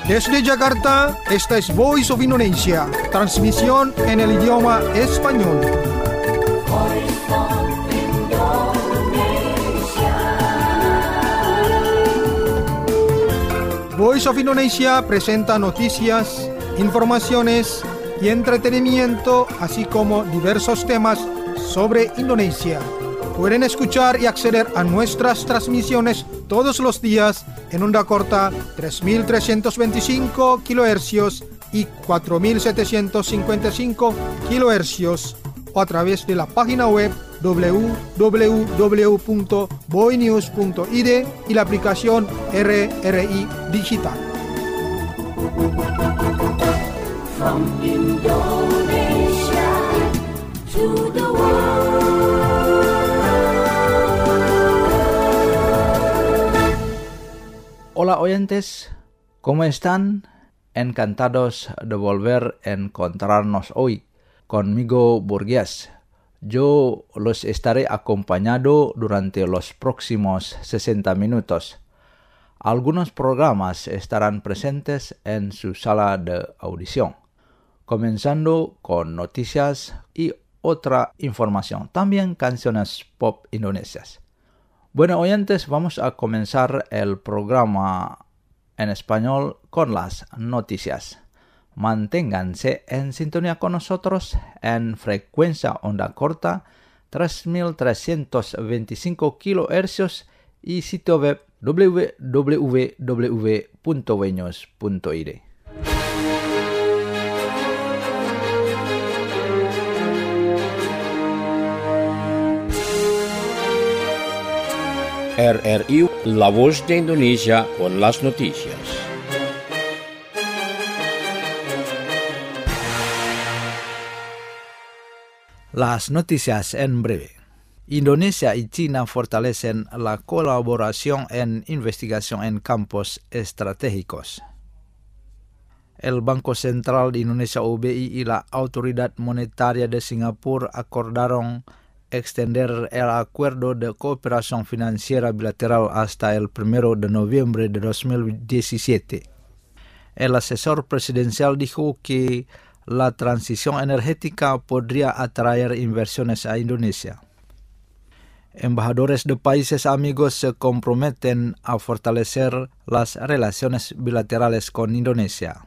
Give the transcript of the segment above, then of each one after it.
Desde Jakarta, esta es Voice of Indonesia, transmisión en el idioma español. Voice of Indonesia presenta noticias, informaciones y entretenimiento, así como diversos temas sobre Indonesia. Pueden escuchar y acceder a nuestras transmisiones todos los días en onda corta 3.325 kHz y 4.755 kHz o a través de la página web www.boinews.id y la aplicación RRI Digital. From Indonesia to the world. Hola oyentes, ¿cómo están? Encantados de volver a encontrarnos hoy. Conmigo Burgués. Yo los estaré acompañando durante los próximos 60 minutos. Algunos programas estarán presentes en su sala de audición, comenzando con noticias y otra información, también canciones pop indonesias. Bueno, oyentes, vamos a comenzar el programa en español con las noticias. Manténganse en sintonía con nosotros en frecuencia onda corta 3.325 kHz y sitio web www.boinews.id. RRI, La Voz de Indonesia con las noticias. Las noticias en breve. Indonesia y China fortalecen la colaboración en investigación en campos estratégicos. El Banco Central de Indonesia (BI) y la Autoridad Monetaria de Singapur acordaron extender el acuerdo de cooperación financiera bilateral hasta el 1 de noviembre de 2017. El asesor presidencial dijo que la transición energética podría atraer inversiones a Indonesia. Embajadores de países amigos se comprometen a fortalecer las relaciones bilaterales con Indonesia.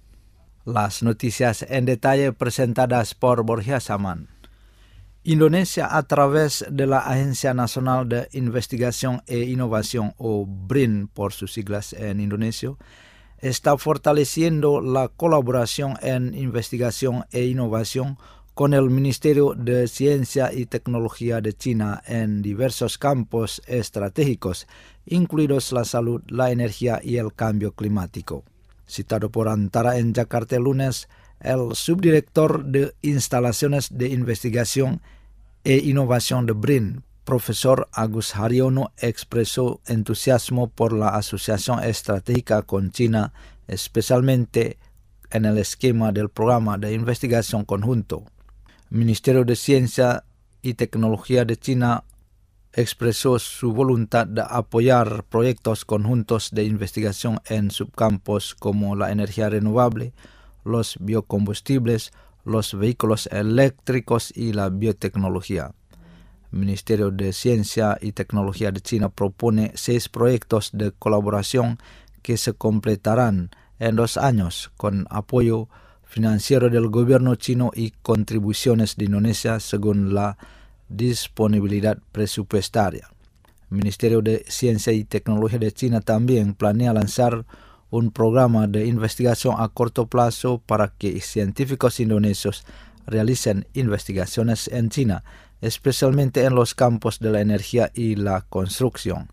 Las noticias en detalle presentadas por Borja Saman. Indonesia, a través de la Agencia Nacional de Investigación e Innovación, o BRIN por sus siglas en indonesio, está fortaleciendo la colaboración en investigación e innovación con el Ministerio de Ciencia y Tecnología de China en diversos campos estratégicos, incluidos la salud, la energía y el cambio climático. Citado por Antara en Jakarta el lunes, el subdirector de Instalaciones de Investigación e Innovación de BRIN, profesor Agus Haryono, expresó entusiasmo por la asociación estratégica con China, especialmente en el esquema del programa de investigación conjunto. El Ministerio de Ciencia y Tecnología de China expresó su voluntad de apoyar proyectos conjuntos de investigación en subcampos como la energía renovable, los biocombustibles, los vehículos eléctricos y la biotecnología. El Ministerio de Ciencia y Tecnología de China propone 6 proyectos de colaboración que se completarán en 2 años con apoyo financiero del gobierno chino y contribuciones de Indonesia según la disponibilidad presupuestaria. El Ministerio de Ciencia y Tecnología de China también planea lanzar un programa de investigación a corto plazo para que científicos indonesios realicen investigaciones en China, especialmente en los campos de la energía y la construcción.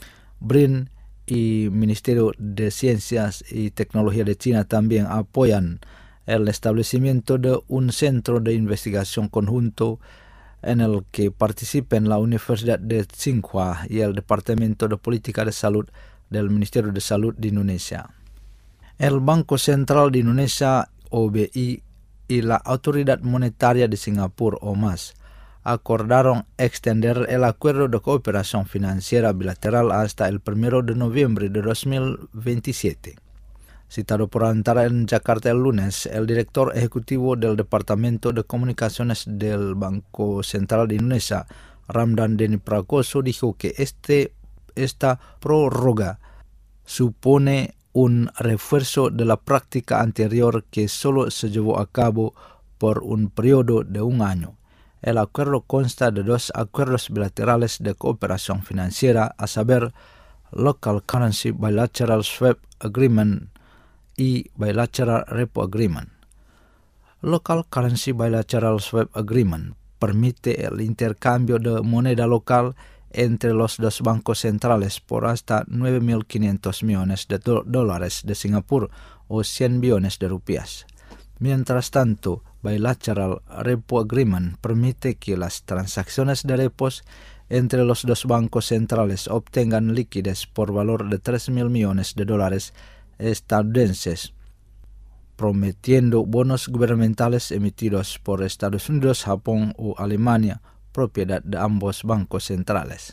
BRIN y Ministerio de Ciencias y Tecnología de China también apoyan el establecimiento de un centro de investigación conjunto en el que participen la Universidad de Tsinghua y el Departamento de Política de Salud del Ministerio de Salud de Indonesia. El Banco Central de Indonesia (BI) y la Autoridad Monetaria de Singapur (MAS) acordaron extender el acuerdo de cooperación financiera bilateral hasta el 1 de noviembre de 2027. Citado por Antara en Jakarta el lunes, el director ejecutivo del Departamento de Comunicaciones del Banco Central de Indonesia, Ramdan Deni Prakoso, dijo que esta prórroga supone un refuerzo de la práctica anterior que solo se llevó a cabo por un periodo de un año. El acuerdo consta de 2 acuerdos bilaterales de cooperación financiera, a saber, Local Currency Bilateral Swap Agreement y Bilateral Repo Agreement. Local Currency Bilateral Swap Agreement permite el intercambio de moneda local entre los 2 bancos centrales por hasta 9.500 millones de dólares de Singapur o 100 billones de rupias. Mientras tanto, Bilateral Repo Agreement permite que las transacciones de repos entre los 2 bancos centrales obtengan liquidez por valor de 3.000 millones de dólares estadounidenses, prometiendo bonos gubernamentales emitidos por Estados Unidos, Japón o Alemania, propiedad de ambos bancos centrales.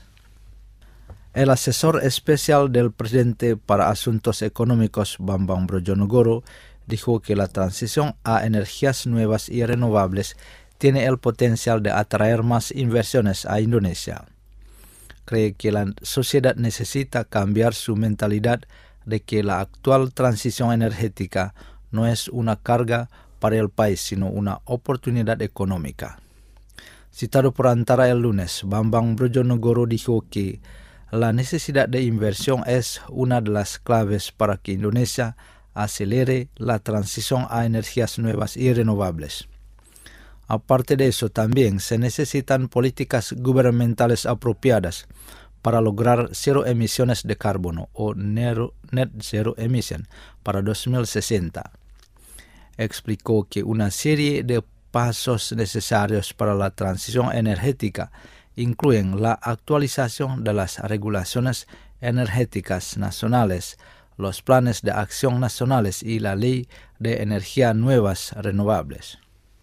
El asesor especial del presidente para asuntos económicos, Bambang Brojonegoro, dijo que la transición a energías nuevas y renovables tiene el potencial de atraer más inversiones a Indonesia. Cree que la sociedad necesita cambiar su mentalidad de que la actual transición energética no es una carga para el país, sino una oportunidad económica. Citado por Antara el lunes, Bambang Brojonegoro dijo que la necesidad de inversión es una de las claves para que Indonesia acelere la transición a energías nuevas y renovables. Aparte de eso, también se necesitan políticas gubernamentales apropiadas para lograr cero emisiones de carbono o net zero emission para 2060. Explicó que una serie de pasos necesarios para la transición energética incluyen la actualización de las regulaciones energéticas nacionales, los planes de acción nacionales y la ley de energías nuevas renovables.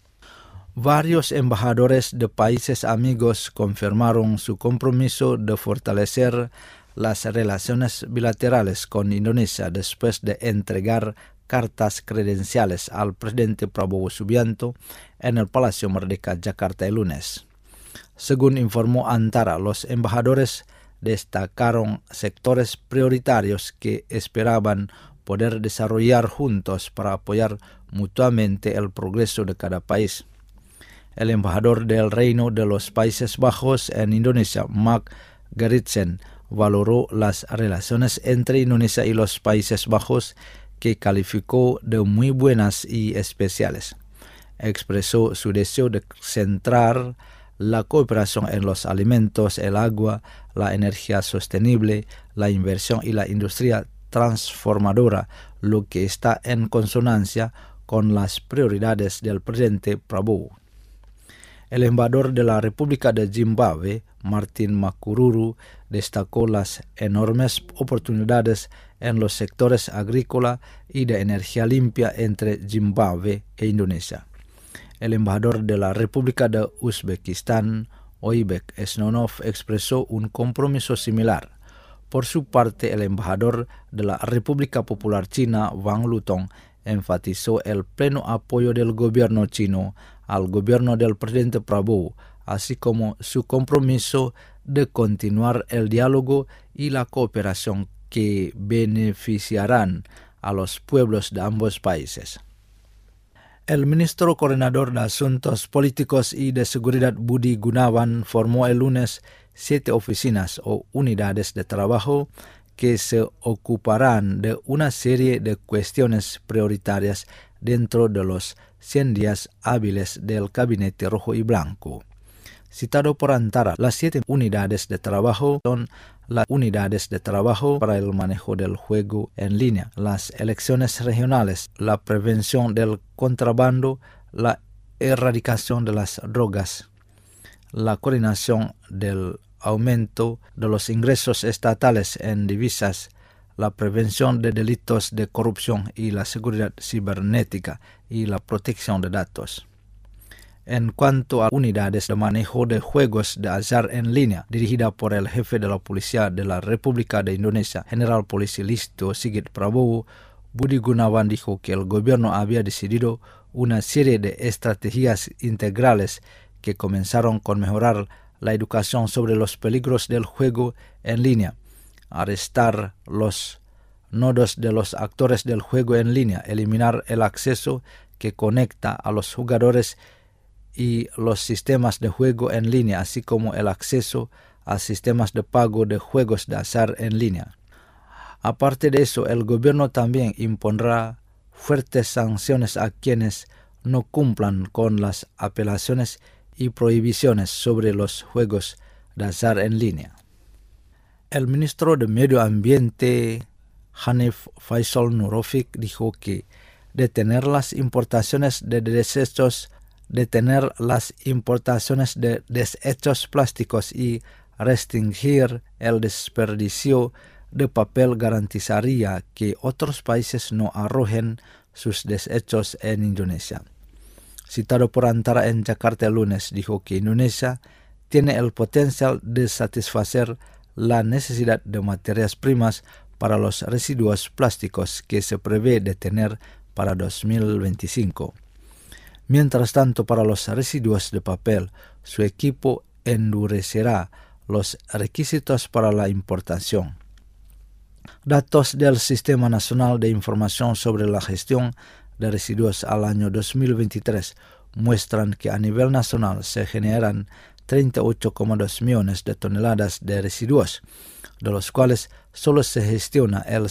Varios embajadores de países amigos confirmaron su compromiso de fortalecer las relaciones bilaterales con Indonesia después de entregar cartas credenciales al presidente Prabowo Subianto en el Palacio Merdeka, Jakarta el lunes. Según informó Antara, los embajadores destacaron sectores prioritarios que esperaban poder desarrollar juntos para apoyar mutuamente el progreso de cada país. El embajador del Reino de los Países Bajos en Indonesia, Mark Gerritsen, valoró las relaciones entre Indonesia y los Países Bajos, que calificó de muy buenas y especiales. Expresó su deseo de centrar la cooperación en los alimentos, el agua, la energía sostenible, la inversión y la industria transformadora, lo que está en consonancia con las prioridades del presidente Prabowo. El embajador de la República de Zimbabue, Martin Makururu, destacó las enormes oportunidades en los sectores agrícola y de energía limpia entre Zimbabue e Indonesia. El embajador de la República de Uzbekistán, Oybek Esnonov, expresó un compromiso similar. Por su parte, el embajador de la República Popular China, Wang Lutong, enfatizó el pleno apoyo del gobierno chino al gobierno del presidente Prabowo, así como su compromiso de continuar el diálogo y la cooperación que beneficiarán a los pueblos de ambos países. El ministro coordinador de Asuntos Políticos y de Seguridad, Budi Gunawan, formó el lunes 7 oficinas o unidades de trabajo que se ocuparán de una serie de cuestiones prioritarias dentro de los 100 días hábiles del Gabinete Rojo y Blanco. Citado por Antara, las 7 unidades de trabajo son las unidades de trabajo para el manejo del juego en línea, las elecciones regionales, la prevención del contrabando, la erradicación de las drogas, la coordinación del aumento de los ingresos estatales en divisas, la prevención de delitos de corrupción y la seguridad cibernética y la protección de datos. En cuanto a unidades de manejo de juegos de azar en línea, dirigida por el jefe de la Policía de la República de Indonesia, General Polisi Listo Sigit Prabowo, Budi Gunawan dijo que el gobierno había decidido una serie de estrategias integrales que comenzaron con mejorar la educación sobre los peligros del juego en línea, arrestar los nodos de los actores del juego en línea, eliminar el acceso que conecta a los jugadores y los sistemas de juego en línea, así como el acceso a sistemas de pago de juegos de azar en línea. Aparte de eso, el gobierno también impondrá fuertes sanciones a quienes no cumplan con las apelaciones y prohibiciones sobre los juegos de azar en línea. El ministro de Medio Ambiente, Hanif Faisal Nurofik, dijo que detener las importaciones de desechos plásticos y restringir el desperdicio de papel garantizaría que otros países no arrojen sus desechos en Indonesia. Citado por Antara en Jakarta el lunes, dijo que Indonesia tiene el potencial de satisfacer la necesidad de materias primas para los residuos plásticos que se prevé detener para 2025. Mientras tanto, para los residuos de papel, su equipo endurecerá los requisitos para la importación. Datos del Sistema Nacional de Información sobre la Gestión de Residuos al año 2023 muestran que a nivel nacional se generan 38,2 millones de toneladas de residuos, de los cuales solo se gestiona el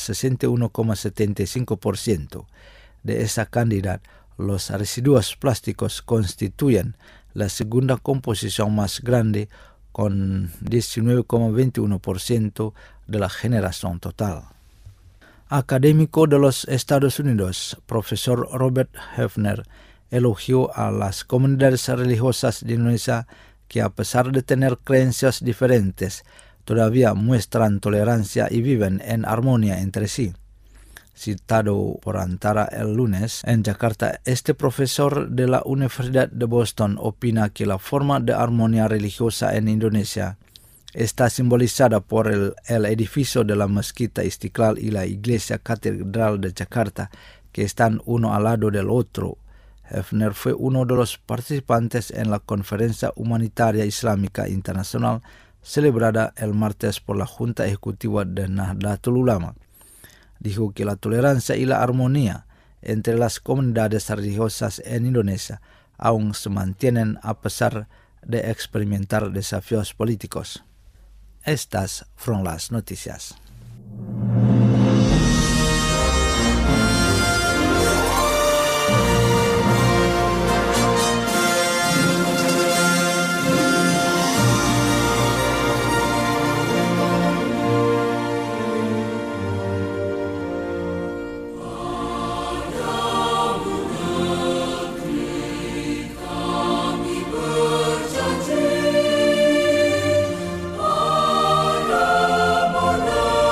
61,75%. De esa cantidad, los residuos plásticos constituyen la segunda composición más grande, con 19,21% de la generación total. Académico de los Estados Unidos, profesor Robert Hefner, elogió a las comunidades religiosas de Indonesia que, a pesar de tener creencias diferentes, todavía muestran tolerancia y viven en armonía entre sí. Citado por Antara el lunes en Jakarta, este profesor de la Universidad de Boston opina que la forma de armonía religiosa en Indonesia está simbolizada por el edificio de la Mezquita Istiqlal y la Iglesia Catedral de Jakarta, que están uno al lado del otro. Hefner fue uno de los participantes en la Conferencia Humanitaria Islámica Internacional celebrada el martes por la Junta Ejecutiva de Nahdlatul Ulama. Dijo que la tolerancia y la armonía entre las comunidades religiosas en Indonesia aún se mantienen a pesar de experimentar desafíos políticos. Estas fueron las noticias. Pada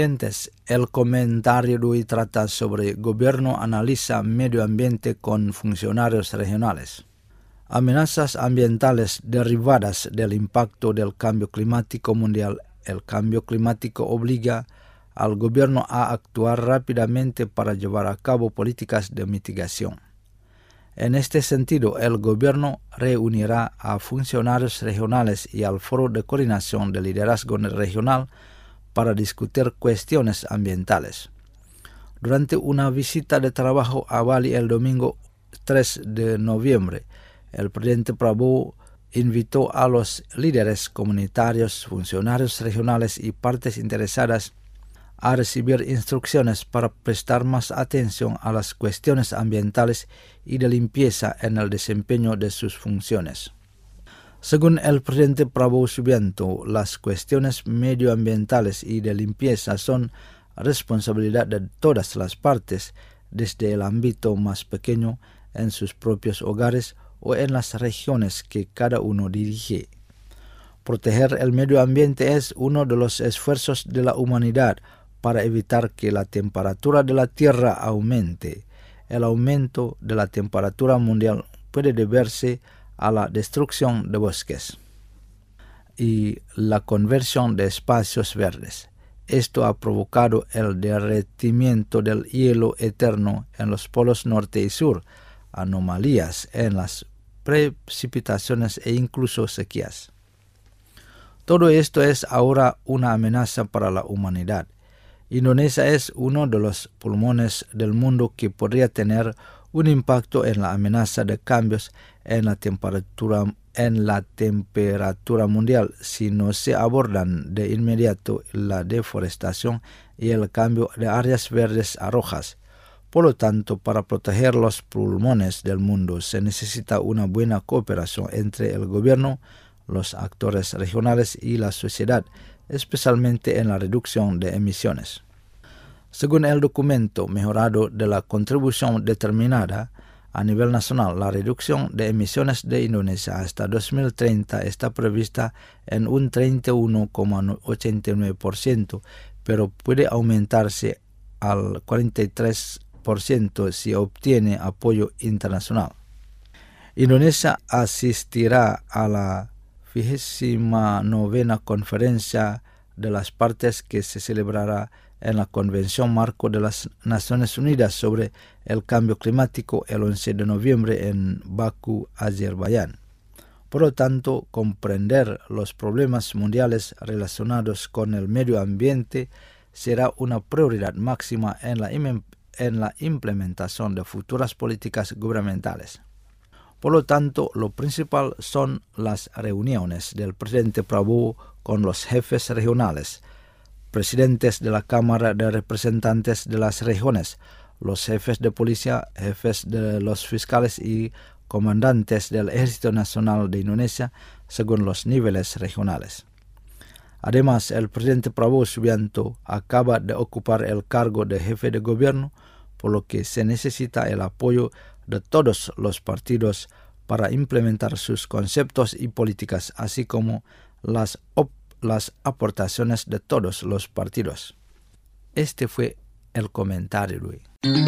oyentes, el comentario de hoy trata sobre gobierno analiza medio ambiente con funcionarios regionales. Amenazas ambientales derivadas del impacto del cambio climático mundial. El cambio climático obliga al gobierno a actuar rápidamente para llevar a cabo políticas de mitigación. En este sentido, el gobierno reunirá a funcionarios regionales y al Foro de Coordinación de Liderazgo Regional para discutir cuestiones ambientales. Durante una visita de trabajo a Bali el domingo 3 de noviembre, el presidente Prabowo invitó a los líderes comunitarios, funcionarios regionales y partes interesadas a recibir instrucciones para prestar más atención a las cuestiones ambientales y de limpieza en el desempeño de sus funciones. Según el presidente Prabowo Subianto, las cuestiones medioambientales y de limpieza son responsabilidad de todas las partes, desde el ámbito más pequeño en sus propios hogares o en las regiones que cada uno dirige. Proteger el medio ambiente es uno de los esfuerzos de la humanidad para evitar que la temperatura de la Tierra aumente. El aumento de la temperatura mundial puede deberse a la destrucción de bosques y la conversión de espacios verdes. Esto ha provocado el derretimiento del hielo eterno en los polos norte y sur, anomalías en las precipitaciones e incluso sequías. Todo esto es ahora una amenaza para la humanidad. Indonesia es uno de los pulmones del mundo que podría tener un impacto en la amenaza de cambios en la temperatura mundial si no se abordan de inmediato la deforestación y el cambio de áreas verdes a rojas. Por lo tanto, para proteger los pulmones del mundo se necesita una buena cooperación entre el gobierno, los actores regionales y la sociedad, especialmente en la reducción de emisiones. Según el documento mejorado de la contribución determinada a nivel nacional, la reducción de emisiones de Indonesia hasta 2030 está prevista en un 31,89%, pero puede aumentarse al 43% si obtiene apoyo internacional. Indonesia asistirá a la 29ª Conferencia de las Partes que se celebrará en la Convención Marco de las Naciones Unidas sobre el Cambio Climático el 11 de noviembre en Bakú, Azerbaiyán. Por lo tanto, comprender los problemas mundiales relacionados con el medio ambiente será una prioridad máxima en la implementación de futuras políticas gubernamentales. Por lo tanto, lo principal son las reuniones del presidente Prabowo con los jefes regionales, presidentes de la Cámara de Representantes de las regiones, los jefes de policía, jefes de los fiscales y comandantes del Ejército Nacional de Indonesia, según los niveles regionales. Además, el presidente Prabowo Subianto acaba de ocupar el cargo de jefe de gobierno, por lo que se necesita el apoyo de todos los partidos para implementar sus conceptos y políticas, así como las aportaciones de todos los partidos. Este fue el comentario de hoy.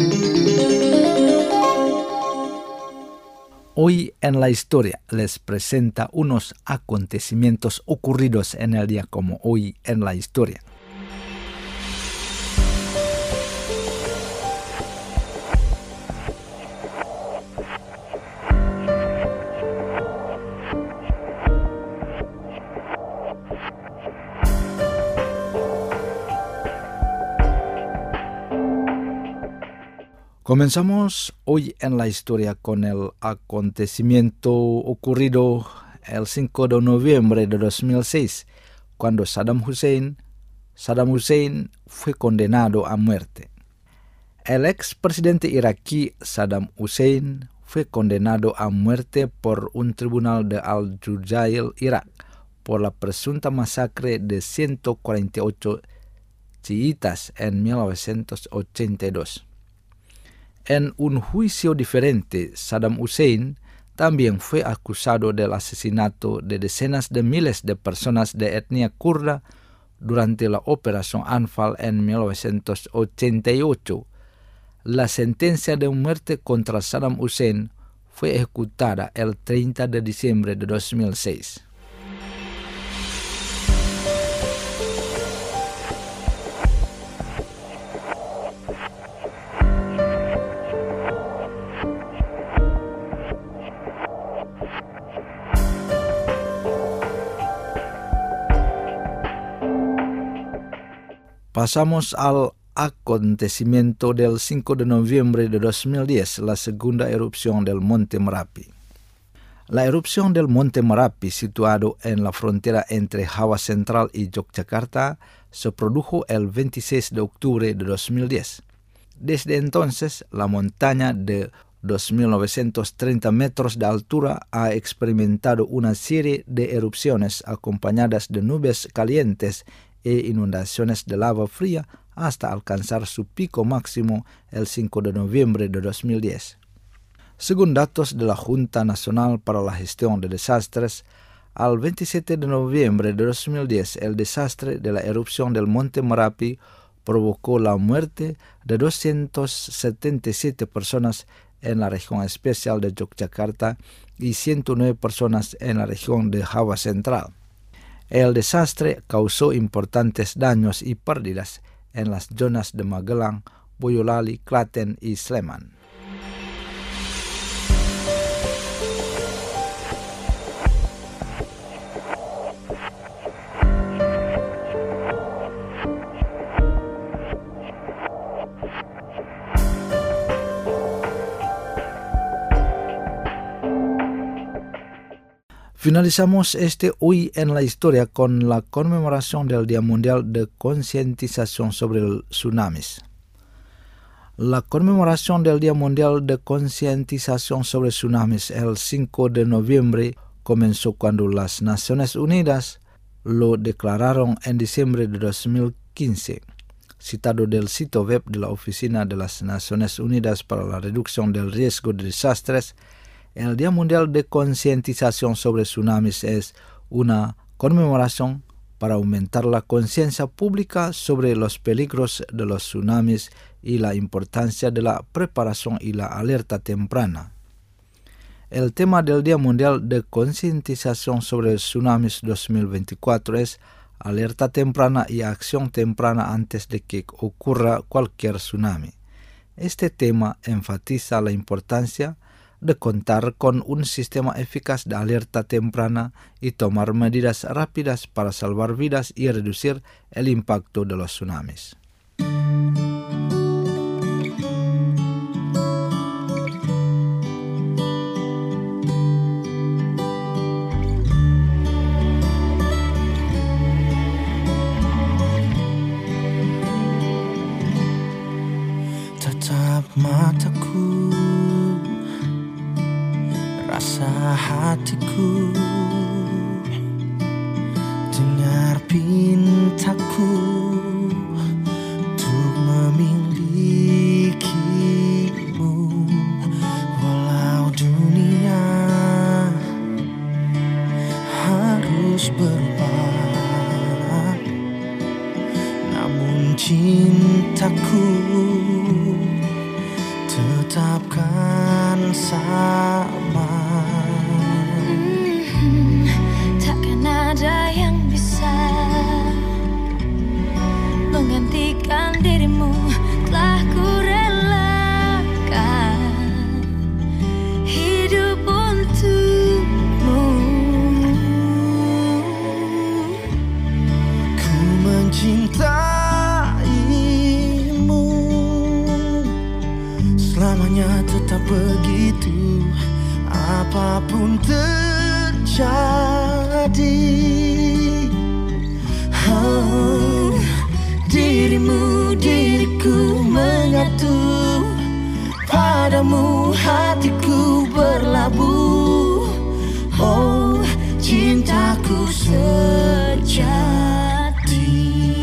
Hoy en la historia les presenta unos acontecimientos ocurridos en el día como hoy en la historia. Comenzamos hoy en la historia con el acontecimiento ocurrido el 5 de noviembre de 2006, cuando Saddam Hussein fue condenado a muerte. El expresidente iraquí Saddam Hussein fue condenado a muerte por un tribunal de Al-Juzair, Irak, por la presunta masacre de 148 chiitas en 1982. En un juicio diferente, Saddam Hussein también fue acusado del asesinato de decenas de miles de personas de etnia kurda durante la Operación Anfal en 1988. La sentencia de muerte contra Saddam Hussein fue ejecutada el 30 de diciembre de 2006. Pasamos al acontecimiento del 5 de noviembre de 2010, la segunda erupción del Monte Merapi. La erupción del Monte Merapi, situado en la frontera entre Java Central y Yogyakarta, se produjo el 26 de octubre de 2010. Desde entonces, la montaña de 2.930 metros de altura ha experimentado una serie de erupciones acompañadas de nubes calientes e inundaciones de lava fría hasta alcanzar su pico máximo el 5 de noviembre de 2010. Según datos de la Junta Nacional para la Gestión de Desastres, al 27 de noviembre de 2010 el desastre de la erupción del Monte Merapi provocó la muerte de 277 personas en la región especial de Yogyakarta y 109 personas en la región de Java Central. El desastre causó importantes daños y pérdidas en las zonas de Magelang, Boyolali, Klaten y Sleman. Finalizamos hoy en la historia con la conmemoración del Día Mundial de Concientización sobre el Tsunamis. La conmemoración del Día Mundial de Concientización sobre Tsunamis el 5 de noviembre comenzó cuando las Naciones Unidas lo declararon en diciembre de 2015. Citado del sitio web de la Oficina de las Naciones Unidas para la Reducción del Riesgo de Desastres, el Día Mundial de Concientización sobre Tsunamis es una conmemoración para aumentar la conciencia pública sobre los peligros de los tsunamis y la importancia de la preparación y la alerta temprana. El tema del Día Mundial de Concientización sobre Tsunamis 2024 es alerta temprana y acción temprana antes de que ocurra cualquier tsunami. Este tema enfatiza la importancia de contar con un sistema eficaz de alerta temprana y tomar medidas rápidas para salvar vidas y reducir el impacto de los tsunamis. Tatap mataku, rasa hatiku, dengar pintaku untuk memilikimu. Walau dunia harus berubah, namun cintaku tetapkan sama. Takkan ada yang bisa menggantikan dirimu, telah ku relakan hidup untukmu. Ku mencintaimu, selamanya tetap begitu, apapun terjadi. Oh, dirimu, diriku menyatu, padamu hatiku berlabuh. Oh, cintaku sejati.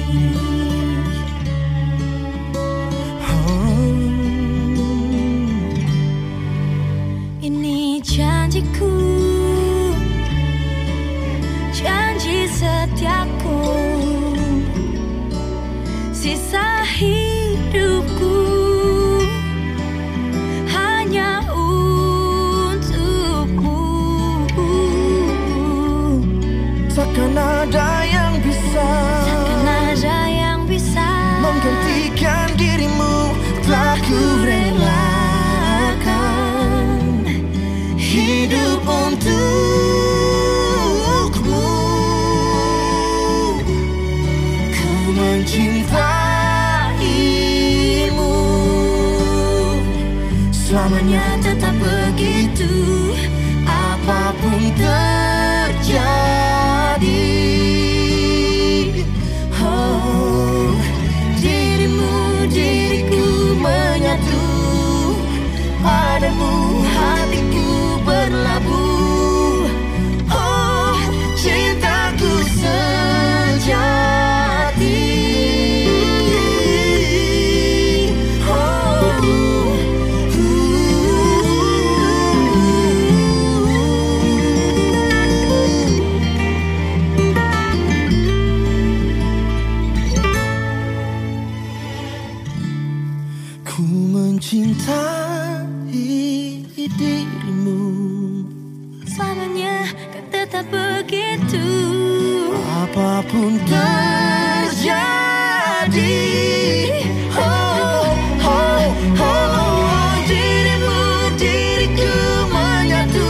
Ini janjiku, janji setiaku, hidup untukmu. Ku mencintaimu selamanya, tetap begitu apapun terjadi. Oh, dirimu, diriku menyatu, padamu hatiku berlabuh. Oh, cintaku sejati. Ku mencintai dirimu Selamanya kan tetap begitu. apapun terjadi. Oh, oh, oh, dirimu, diriku menyatu,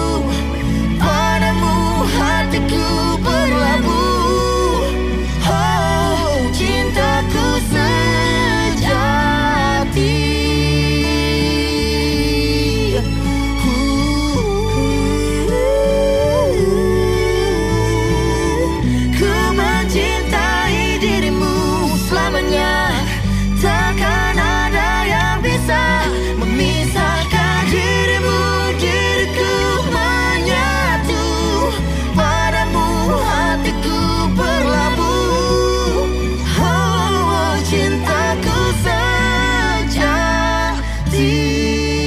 padamu hatiku berlabuh. Oh, cintaku sejati. Ku mencintai dirimu selamanya, takkan ada yang bisa memisahkan dirimu, diriku menyatu, padamu hatiku berlabuh. Oh, cintaku sejati.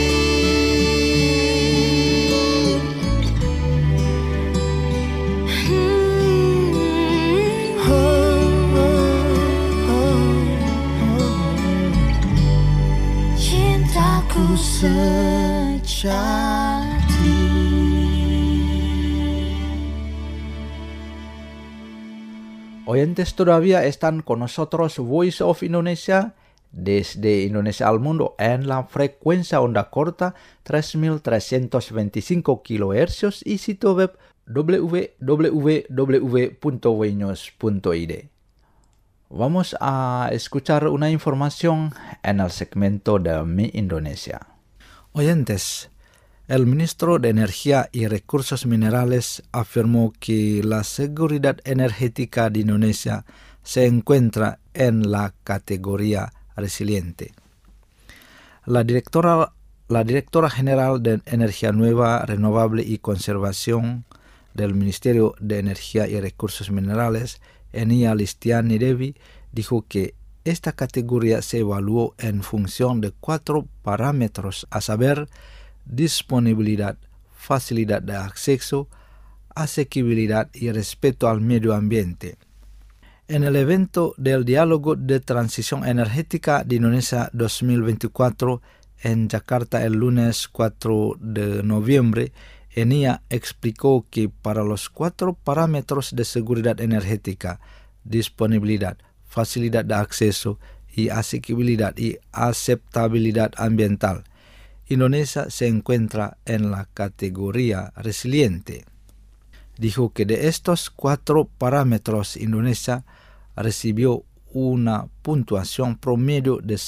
Cintaku sejati. Oyentes todavía están con nosotros Voice of Indonesia desde Indonesia al mundo en la frecuencia onda corta 3325 kHz y sitio web www.voinews.id. Vamos a escuchar una información en el segmento de Mi Indonesia. Oyentes, el ministro de Energía y Recursos Minerales afirmó que la seguridad energética de Indonesia se encuentra en la categoría resiliente. La directora general de Energía Nueva, Renovable y Conservación del Ministerio de Energía y Recursos Minerales, Enia Listiani Devi, dijo que esta categoría se evaluó en función de 4 parámetros, a saber, disponibilidad, facilidad de acceso, asequibilidad y respeto al medio ambiente. En el evento del Diálogo de Transición Energética de Indonesia 2024 en Jakarta el lunes 4 de noviembre, Enia explicó que para los 4 parámetros de seguridad energética, disponibilidad, facilidad de acceso y asequibilidad y aceptabilidad ambiental, Indonesia se encuentra en la categoría resiliente. Dijo que de estos 4 parámetros, Indonesia recibió una puntuación promedio de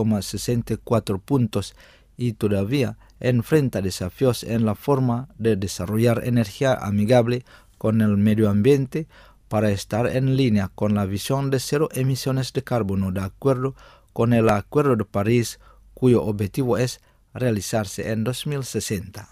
6,64 puntos y todavía enfrenta desafíos en la forma de desarrollar energía amigable con el medio ambiente para estar en línea con la visión de 0 emisiones de carbono de acuerdo con el Acuerdo de París, cuyo objetivo es realizarse en 2060.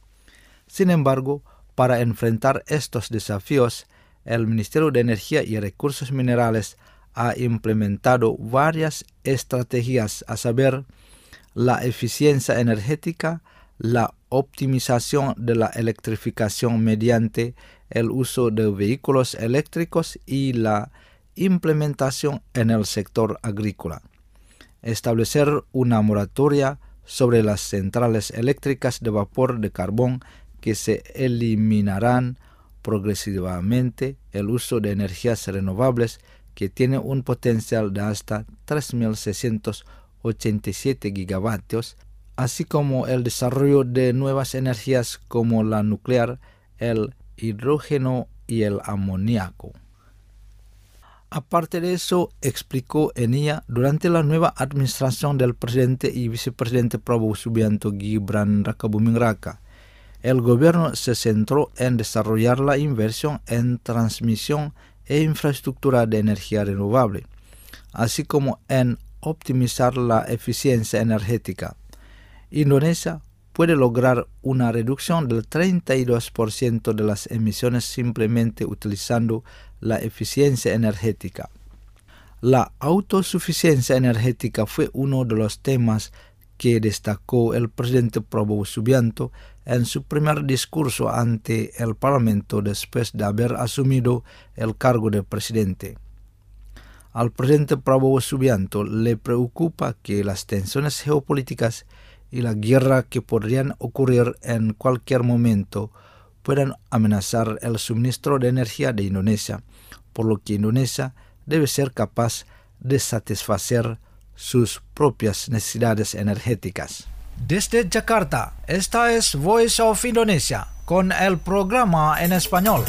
Sin embargo, para enfrentar estos desafíos, el Ministerio de Energía y Recursos Minerales ha implementado varias estrategias, a saber, la eficiencia energética, la optimización de la electrificación mediante el uso de vehículos eléctricos y la implementación en el sector agrícola. Establecer una moratoria sobre las centrales eléctricas de vapor de carbón que se eliminarán progresivamente el uso de energías renovables que tiene un potencial de hasta 3.687 gigavatios, así como el desarrollo de nuevas energías como la nuclear, el hidrógeno y el amoníaco. Aparte de eso, explicó en ella, durante la nueva administración del presidente y vicepresidente Prabowo Subianto Gibran Rakabuming Raka, el gobierno se centró en desarrollar la inversión en transmisión e infraestructura de energía renovable, así como en optimizar la eficiencia energética. Indonesia puede lograr una reducción del 32% de las emisiones simplemente utilizando la eficiencia energética. La autosuficiencia energética fue uno de los temas que destacó el presidente Prabowo Subianto en su primer discurso ante el Parlamento después de haber asumido el cargo de presidente. Al presidente Prabowo Subianto le preocupa que las tensiones geopolíticas y la guerra que podrían ocurrir en cualquier momento puedan amenazar el suministro de energía de Indonesia, por lo que Indonesia debe ser capaz de satisfacer sus propias necesidades energéticas. Desde Jakarta, esta es Voice of Indonesia, con el programa en español.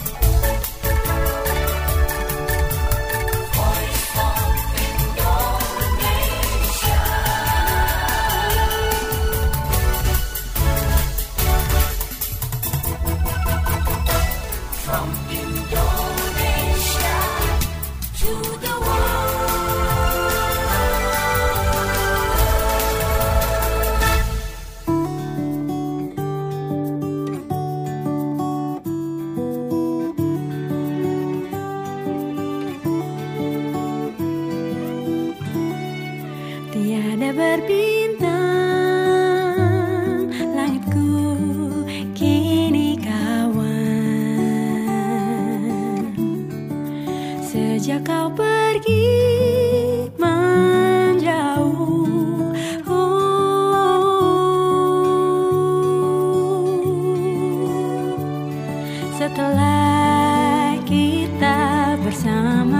Tiada berbintang, langitku kini kawan. Sejak kau pergi menjauh, setelah kita bersama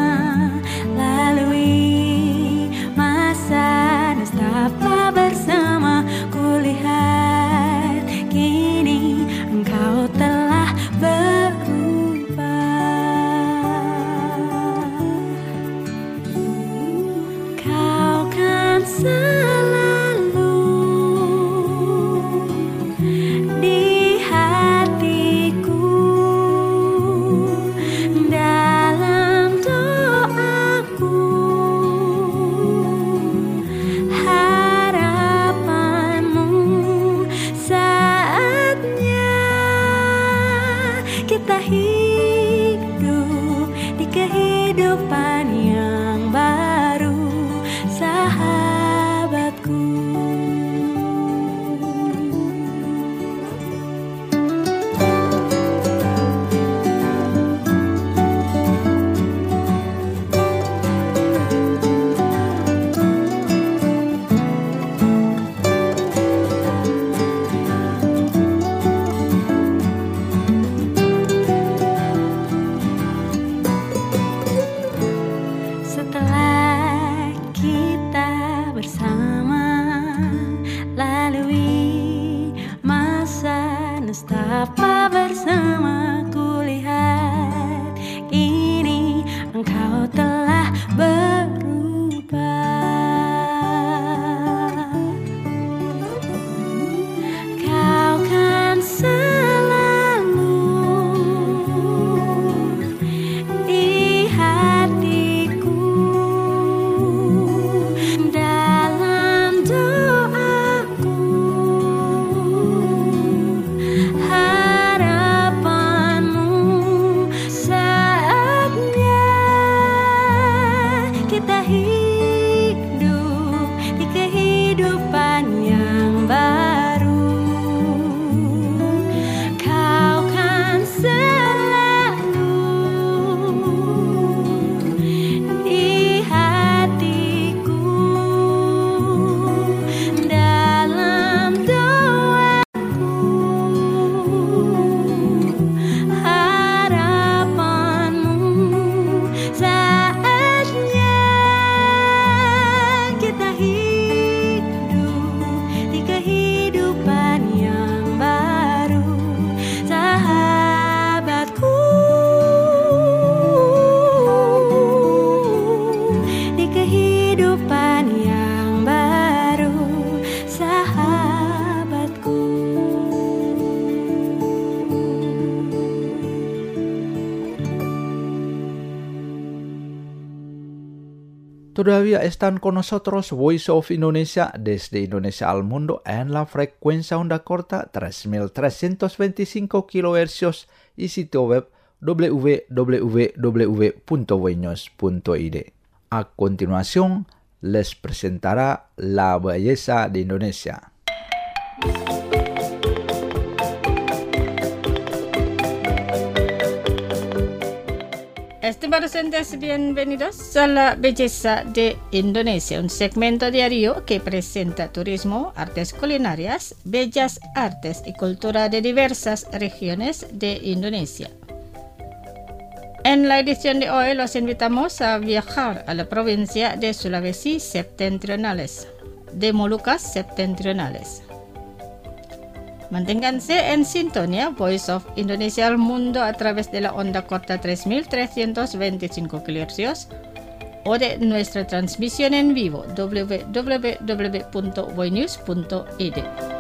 apa bersama, kulihat kini engkau telah berubah. Kau kan selalu di hatiku, dalam doaku. Kita hidup di kehidupan yang baru, sahabatku. Nestapa bersama, kulihat kini engkau telah berubah. Kau kan selalu di hatiku, dalam doaku. Todavía están con nosotros Voice of Indonesia desde Indonesia al mundo en la frecuencia onda corta 3325 kHz y sitio web www.voinews.id. A continuación, les presentará La Belleza de Indonesia. Estimados oyentes, bienvenidos a La Belleza de Indonesia, un segmento diario que presenta turismo, artes culinarias, bellas artes y cultura de diversas regiones de Indonesia. En la edición de hoy los invitamos a viajar a la provincia de Sulawesi Septentrionales, de Molucas Septentrionales. Manténganse en sintonía Voice of Indonesia al mundo a través de la onda corta 3325 kHz o de nuestra transmisión en vivo www.voinews.id.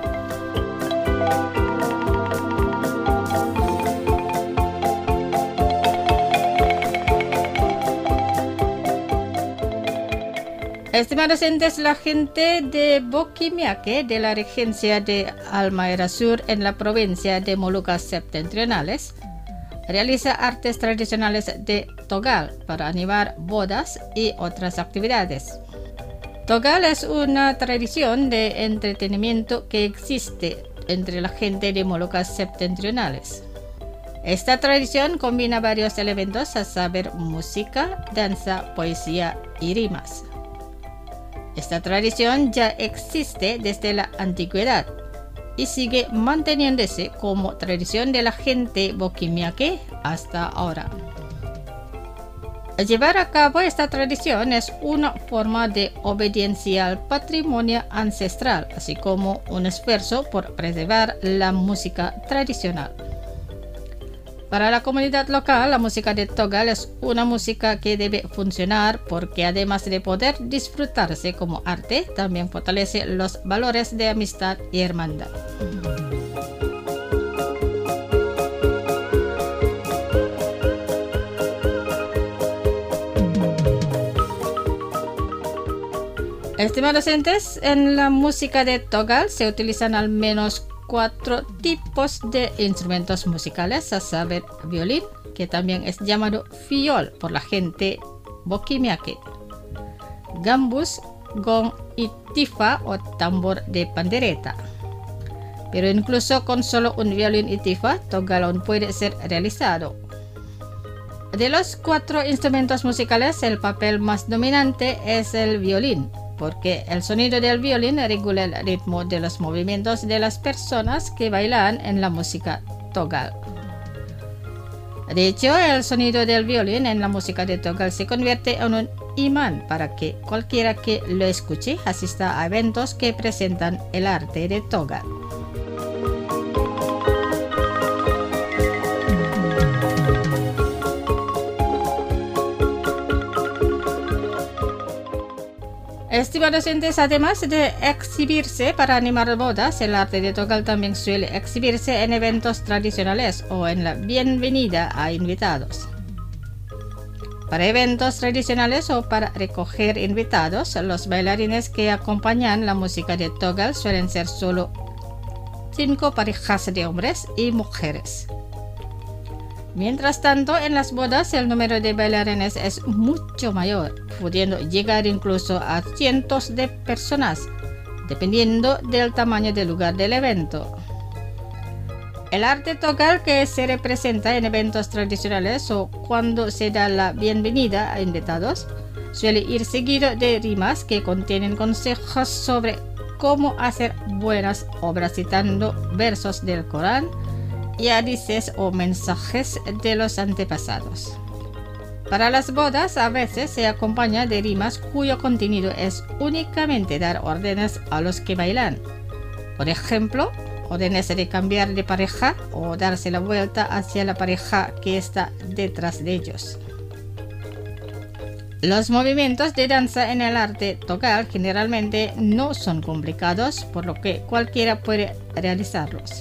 Estimados oyentes, la gente de Boquimiaque de la regencia de Halmahera Sur en la provincia de Molucas Septentrionales realiza artes tradicionales de Togal para animar bodas y otras actividades. Togal es una tradición de entretenimiento que existe entre la gente de Molucas Septentrionales. Esta tradición combina varios elementos, a saber música, danza, poesía y rimas. Esta tradición ya existe desde la antigüedad y sigue manteniéndose como tradición de la gente boquimiaque hasta ahora. Llevar a cabo esta tradición es una forma de obediencia al patrimonio ancestral, así como un esfuerzo por preservar la música tradicional. Para la comunidad local, la música de Togal es una música que debe funcionar porque además de poder disfrutarse como arte, también fortalece los valores de amistad y hermandad. Estimados oyentes, en la música de Togal se utilizan al menos 4 tipos de instrumentos musicales, a saber violín, que también es llamado fiol por la gente boquimiaque, gambus, gong y tifa o tambor de pandereta. Pero incluso con solo un violín y tifa, Togal aún puede ser realizado. De los 4 instrumentos musicales, el papel más dominante es el violín, porque el sonido del violín regula el ritmo de los movimientos de las personas que bailan en la música Togal. De hecho, el sonido del violín en la música de Togal se convierte en un imán para que cualquiera que lo escuche asista a eventos que presentan el arte de Togal. Estimados oyentes, además de exhibirse para animar bodas, el arte de Togal también suele exhibirse en eventos tradicionales o en la bienvenida a invitados. Para eventos tradicionales o para recoger invitados, los bailarines que acompañan la música de Togal suelen ser solo 5 parejas de hombres y mujeres. Mientras tanto, en las bodas el número de bailarines es mucho mayor, pudiendo llegar incluso a cientos de personas, dependiendo del tamaño del lugar del evento. El arte Togal, que se representa en eventos tradicionales o cuando se da la bienvenida a invitados, suele ir seguido de rimas que contienen consejos sobre cómo hacer buenas obras citando versos del Corán y hadices o mensajes de los antepasados. Para las bodas a veces se acompaña de rimas cuyo contenido es únicamente dar órdenes a los que bailan. Por ejemplo, órdenes de cambiar de pareja o darse la vuelta hacia la pareja que está detrás de ellos. Los movimientos de danza en el arte Togal generalmente no son complicados, por lo que cualquiera puede realizarlos.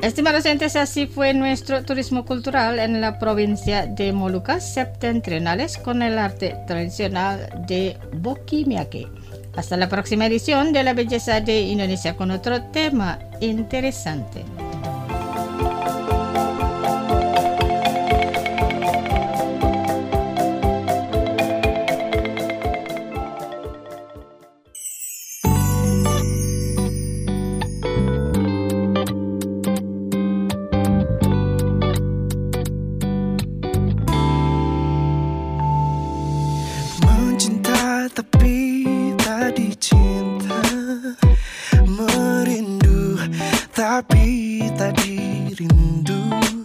Estimados oyentes, así fue nuestro turismo cultural en la provincia de Molucas septentrionales con el arte tradicional de Bokimiake. Hasta la próxima edición de La Belleza de Indonesia con otro tema interesante. Tapi tak dirindu,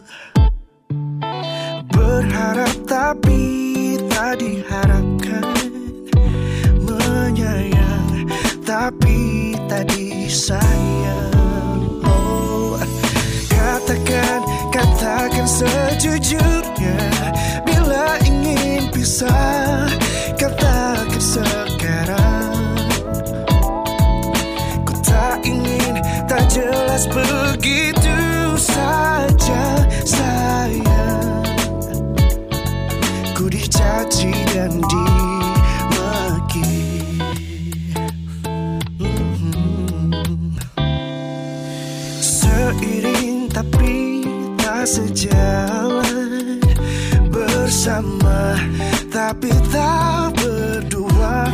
berharap tapi tak diharapkan, menyayang tapi tak disayang. Oh, katakan sejujurnya, bila ingin pisah, katakan sekarang. Ku tak ingin tak jelas begitu saja sayang. Ku dicaci dan dimaki. Seiring tapi tak sejalan, bersama tapi tak berdua,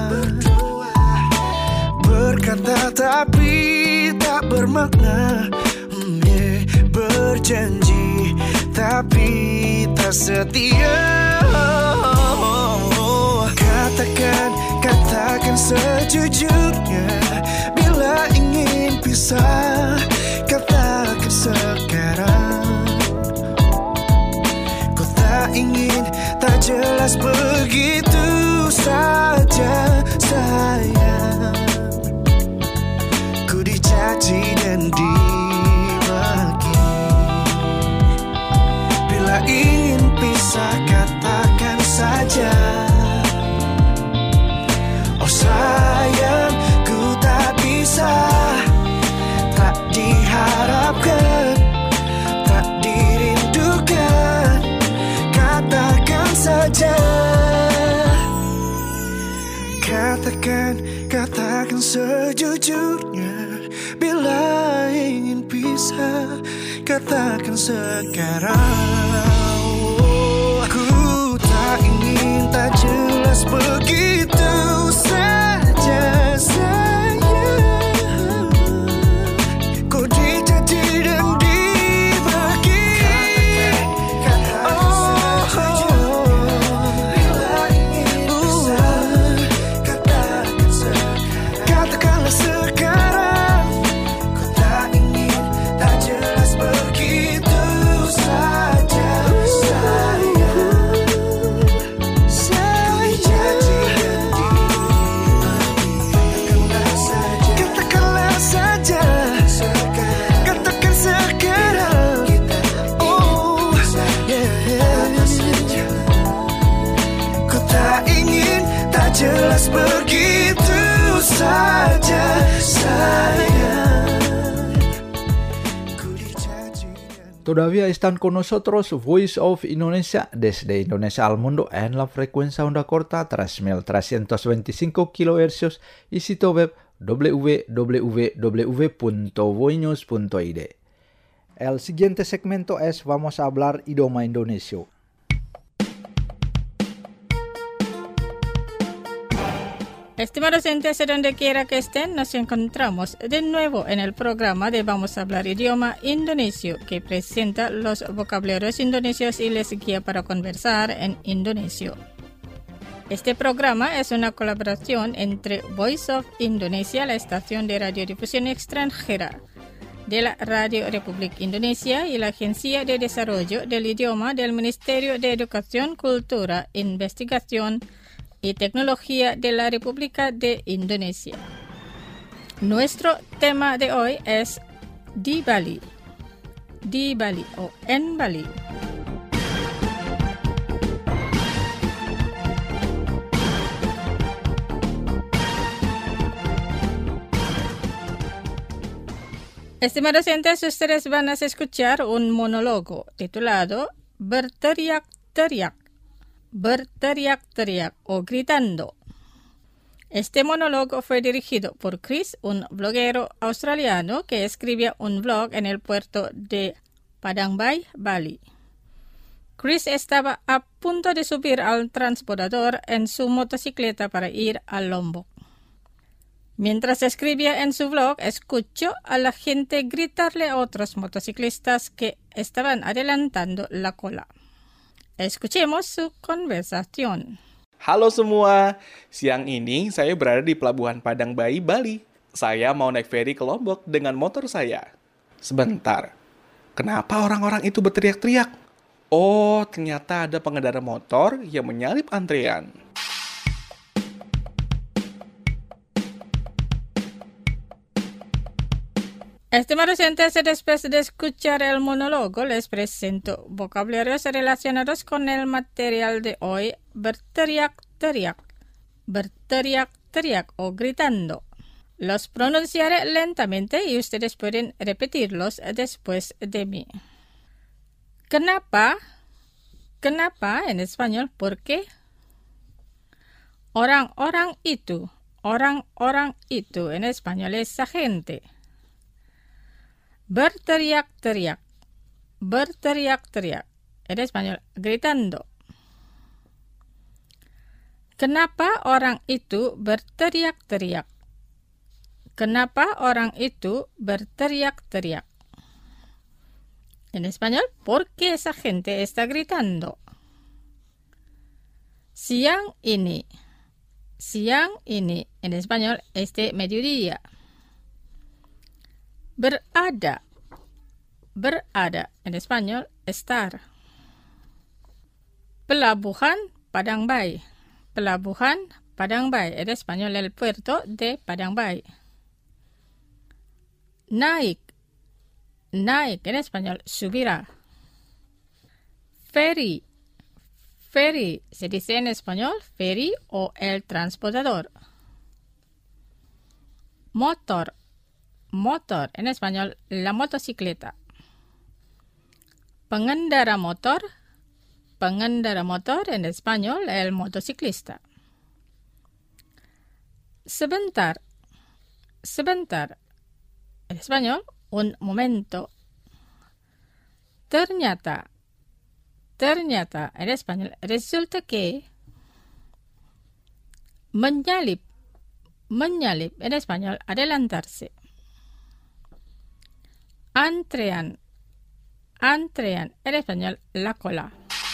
berkata tapi tak bermakna, berjanji tapi tak setia. Katakan sejujurnya, bila ingin pisah, katakan sekarang. Ku tak ingin tak jelas begitu saja sayang. Ku dicaci dan dimaki. Bila ingin pisah, katakan saja. Oh sayang, ku tak bisa, tak diharapkan, tak dirindukan. Katakan saja. Katakan sejujurnya, bila ingin pisah, katakan sekarang. Ku tak ingin tak jelas begitu saja sayang. Ku dicaci dan dibagi. Katakan sejujurnya, bila ingin pisah, katakan sekarang. Katakanlah sekarang. Ku tak ingin tak jelas begitu saja sayang. Ku dicaci dan dimaki. Katakanlah saja. Katakan sekarang. Oh, yeah. Ku tak ingin tak jelas begitu saja sayang. Ku dicaci dan Todavía están con nosotros Voice of Indonesia desde Indonesia al mundo en la frecuencia onda corta 3.325 kHz y sitio web www.voinews.id. El siguiente segmento es vamos a hablar idioma indonesio. Estimados oyentes, de donde quiera que estén, nos encontramos de nuevo en el programa de Vamos a hablar idioma indonesio, que presenta los vocabularios indonesios y les guía para conversar en indonesio. Este programa es una colaboración entre Voice of Indonesia, la estación de radiodifusión extranjera de la Radio Republik Indonesia, y la Agencia de Desarrollo del Idioma del Ministerio de Educación, Cultura, Investigación y Tecnología de la República de Indonesia. Nuestro tema de hoy es di Bali o en Bali. Estimados oyentes, ustedes van a escuchar un monólogo titulado Berteriak-teriak, berteriak-teriak o gritando. Este monólogo fue dirigido por Chris, un bloguero australiano que escribía un blog en el puerto de Padang Bay, Bali. Chris estaba a punto de subir al transbordador en su motocicleta para ir a Lombok. Mientras escribía en su blog, escuchó a la gente gritarle a otros motociclistas que estaban adelantando la cola. Escuchemos su conversación. Halo semua, siang ini saya berada di Pelabuhan Padang Bay, Bali. Saya mau naik feri ke Lombok dengan motor saya. Sebentar, kenapa orang-orang itu berteriak-teriak? Oh, ternyata ada pengendara motor yang menyalip antrean. Estimados oyentes, después de escuchar el monólogo, les presento vocabularios relacionados con el material de hoy. Berteriak-teriak, berteriak-teriak o gritando. Los pronunciaré lentamente y ustedes pueden repetirlos después de mí. Kenapa? Kenapa en español, ¿por qué? Orang-orang itu en español esa gente. Berteriak-teriak, berteriak-teriak, en español, gritando. Kenapa orang itu berteriak-teriak? Kenapa orang itu berteriak-teriak? En español, ¿por qué esa gente está gritando? Siang ini, en español, este mediodía. Berada, en español, estar. Pelabuhan Padang Bay, en español, el puerto de Padang Bay. Naik, en español, subirá. Ferry, se dice en español, ferry o el transportador. Motor, en español, la motocicleta. Pengendara motor, en español, el motociclista. Sebentar, en español, un momento. Ternyata, en español, resulta que. Menyalip, en español, adelantarse. Antrean, en español, la cola.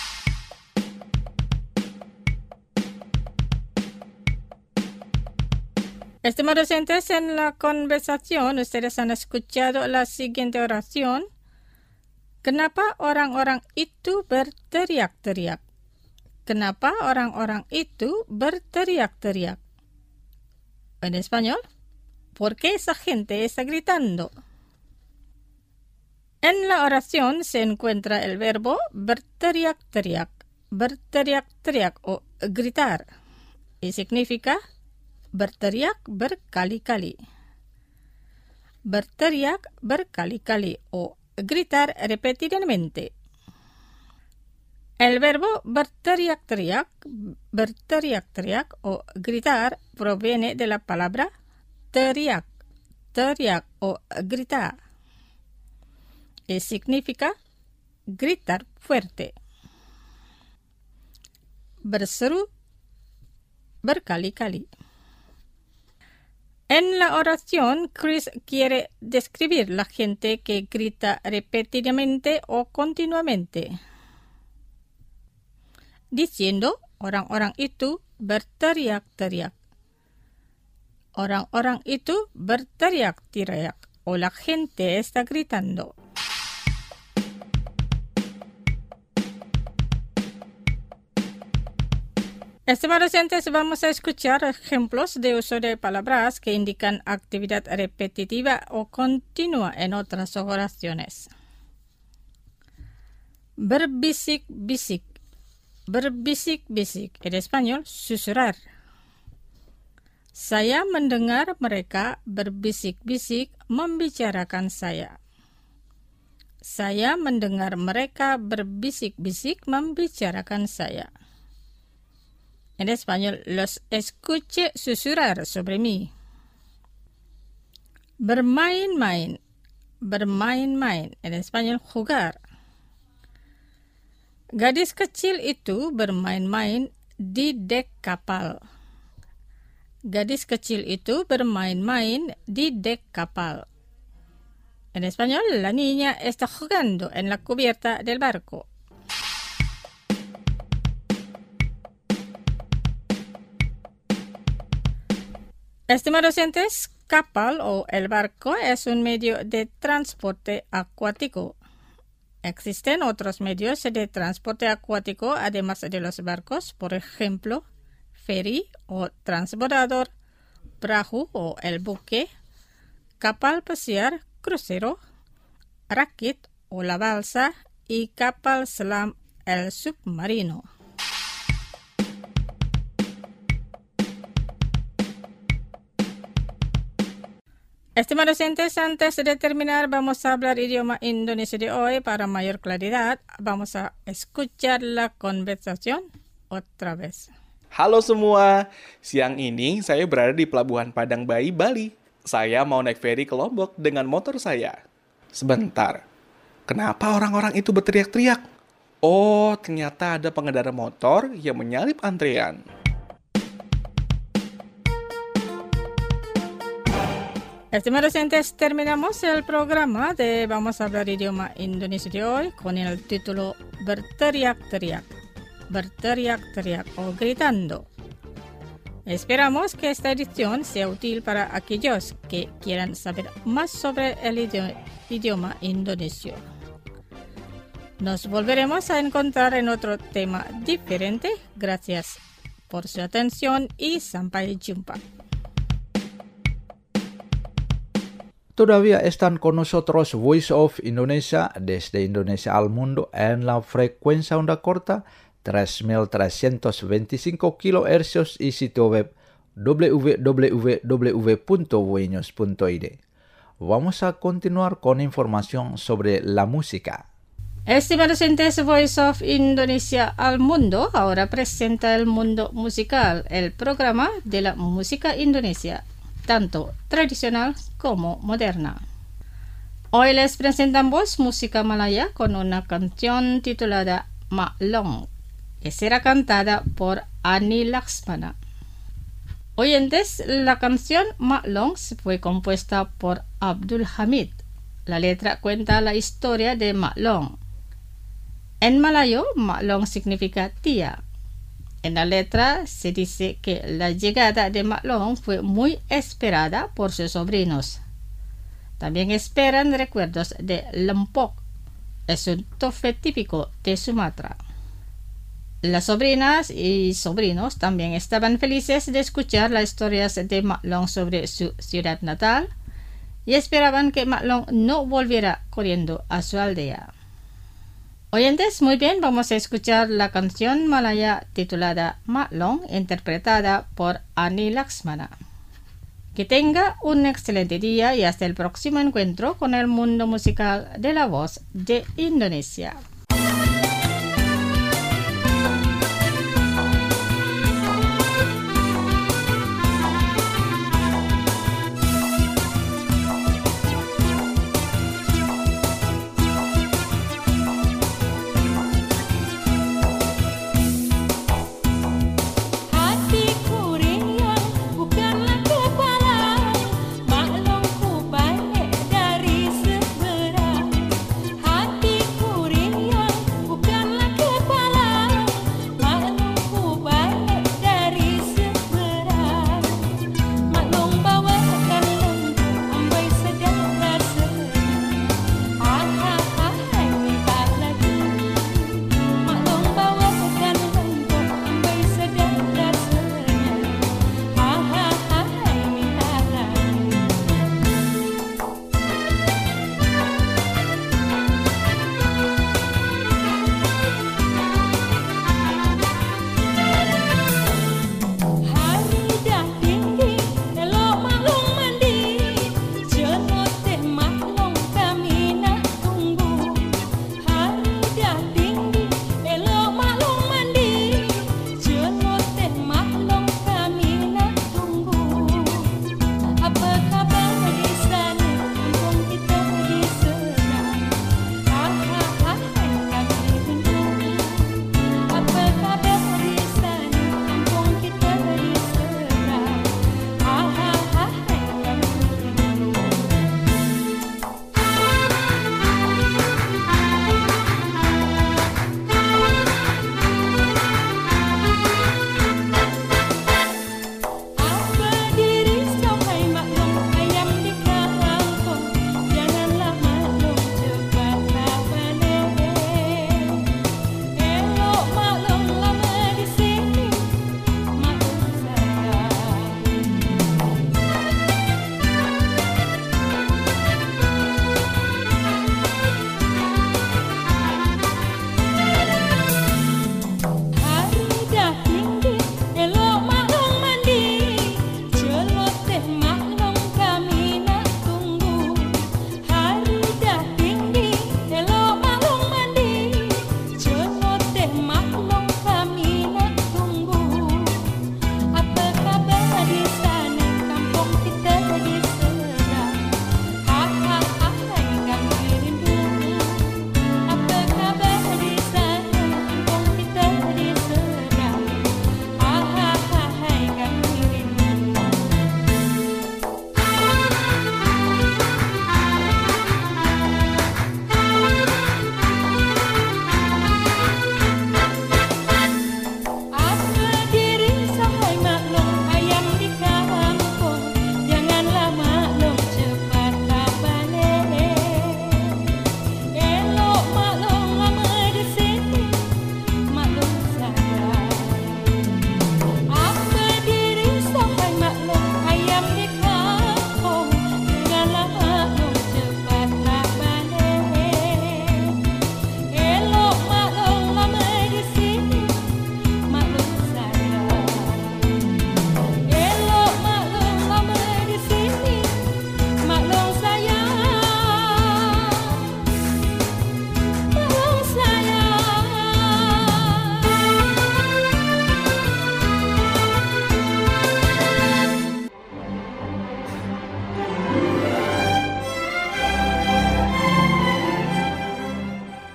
Estimados oyentes, en la conversación ustedes han escuchado la siguiente oración. Kenapa orang-orang itu berteriak-teriak? Kenapa orang-orang itu berteriak-teriak? En español, ¿por qué esa gente está gritando? En la oración se encuentra el verbo berteriak-teriak, o gritar, y significa berteriak berkali-kali. Berteriak berkali-kali o gritar repetidamente. El verbo berteriak-teriak o gritar proviene de la palabra teriak o gritar. Y significa gritar fuerte. Berseru berkali-kali. En la oración, Chris quiere describir la gente que grita repetidamente o continuamente, diciendo orang-orang itu berteriak-teriak. Orang-orang itu berteriak-teriak o la gente está gritando. Estimados oyentes, vamos a escuchar ejemplos de uso de palabras que indican actividad repetitiva o continua en otras oraciones. Berbisik-bisik, en español, susurrar. Saya mendengar mereka berbisik-bisik membicarakan saya. Saya mendengar mereka berbisik-bisik membicarakan saya. En español, los escuché susurrar sobre mí. Bermain-main. Bermain-main. En español, jugar. Gadis kecil itu bermain-main di dek kapal. Gadis kecil itu bermain-main di dek kapal. En español, la niña está jugando en la cubierta del barco. Estimados oyentes, kapal o el barco es un medio de transporte acuático. Existen otros medios de transporte acuático además de los barcos, por ejemplo, ferry o transbordador, perahu o el buque, kapal pesiar, crucero, rakit o la balsa y kapal selam, el submarino. Estimados oyentes, antes de terminar vamos a hablar idioma Indonesia de hoy. Para mayor claridad, vamos a escuchar la conversación otra vez. Halo semua, siang ini saya berada di Pelabuhan Padang Bayi, Bali. Saya mau naik feri ke Lombok dengan motor saya. Sebentar, kenapa orang-orang itu berteriak-teriak? Oh, ternyata ada pengendara motor yang menyalip antrean. Estimados oyentes, terminamos el programa de Vamos a hablar idioma Indonesia de hoy con el título Berteriak-teriak. Berteriak-teriak o gritando. Esperamos que esta edición sea útil para aquellos que quieran saber más sobre el idioma indonesio. Nos volveremos a encontrar en otro tema diferente. Gracias por su atención y sampai jumpa. Todavía están con nosotros Voice of Indonesia desde Indonesia al mundo en la frecuencia onda corta 3.325 kHz y sitio web www.voinews.id. Vamos a continuar con información sobre la música. Estimados oyentes, Voice of Indonesia al mundo ahora presenta el mundo musical, el programa de la música indonesia, tanto tradicional como moderna. Hoy les presentamos música malaya con una canción titulada Mak Long, que será cantada por Ani Laksmana. Oyentes, la canción Mak Long fue compuesta por Abdul Hamid. La letra cuenta la historia de Mak Long. En malayo, Mak Long significa tía. En la letra se dice que la llegada de Mak Long fue muy esperada por sus sobrinos. También esperan recuerdos de lempok. Es un tofe típico de Sumatra. Las sobrinas y sobrinos también estaban felices de escuchar las historias de Mak Long sobre su ciudad natal y esperaban que Mak Long no volviera corriendo a su aldea. Oyentes, muy bien, vamos a escuchar la canción malaya titulada Mak Long, interpretada por Ani Laksmana. Que tenga un excelente día y hasta el próximo encuentro con el mundo musical de la voz de Indonesia. Hatiku riang, bukanlah kepala, maklumku banyak dari seberang. Hatiku riang.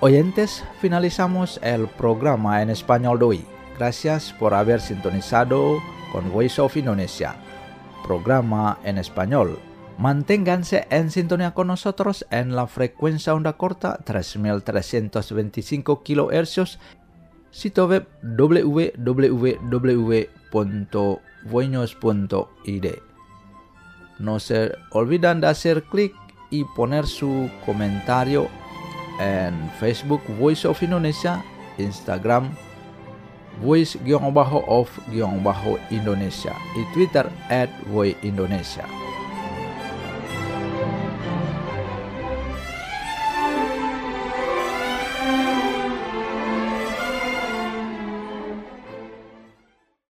Oyentes, finalizamos el programa en español de hoy. Gracias por haber sintonizado con Voice of Indonesia, programa en español. Manténganse en sintonía con nosotros en la frecuencia onda corta 3325 kHz, sitio web www.voinos.id. No se olvidan de hacer clic y poner su comentario en Facebook Voice of Indonesia, Instagram Voice_of_Indonesia y Twitter @voiceindonesia.